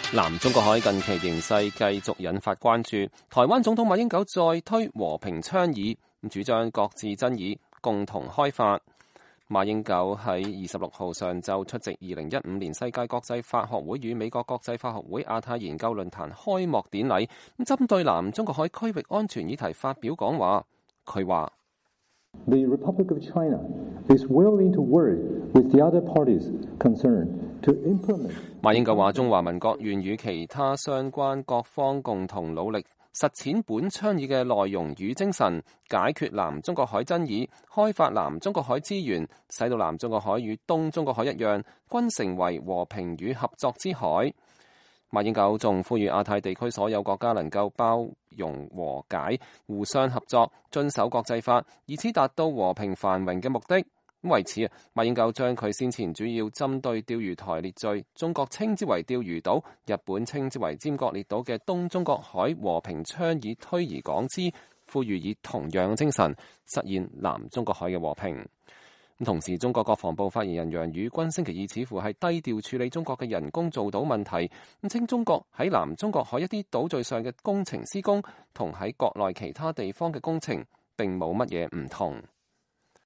南中國海近期形勢繼續引發關注，台灣總統馬英九再推和平倡議，主張擱置爭議，共同開發。馬英九喺26號上晝出席2015年世界國際法學會與美國國際法學會亞太研究論壇開幕典禮，針對南中國海區域安全議題發表講話。佢話 ：The Republic of China is willing to work with the other parties concerned to implement。 馬英九話：中華民國願與其他相關各方共同努力，實踐本倡議嘅內容與精神，解決南中國海爭議，開發南中國海資源，使到南中國海與東中國海一樣，均成為和平與合作之海。馬英九仲呼籲亞太地區所有國家能夠包容和解，互相合作，遵守國際法，以此達到和平繁榮嘅目的。為此，馬英九將佢先前主要針對釣魚台列嶼，中國稱之為釣魚島，日本稱之為尖閣列島嘅東中國海和平倡議推而廣之，呼籲以同樣精神實現南中國海嘅和平。同時，中國國防部發言人楊宇軍星期二似乎係低調處理中國嘅人工造島問題，稱中國喺南中國海一啲島嶼上嘅工程施工，同喺國內其他地方嘅工程並冇乜嘢唔同。